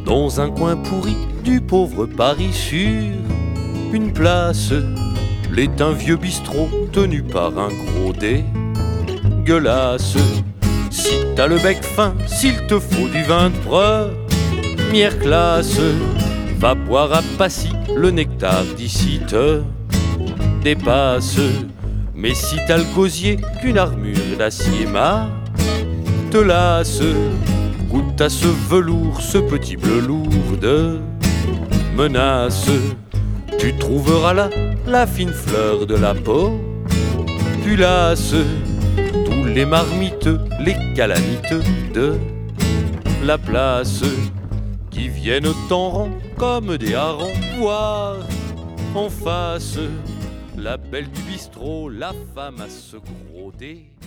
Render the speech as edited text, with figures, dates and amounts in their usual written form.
Dans un coin pourri du pauvre Paris, sur une place, l'est un vieux bistrot tenu par un gros dégueulasse. Si t'as le bec fin, s'il te faut du vin de première classe, va boire à Passy, le nectar d'ici te dépasse. Mais si t'as le gosier qu'une armure d'acier te lasse, goûte à ce velours, ce petit bleu lourd de menace. Tu trouveras là la fine fleur de la populace, tous les marmiteux, les calamiteux de la place, qui viennent en rang comme des harengs voir en face la belle du bistrot, la femme à ce gros dé.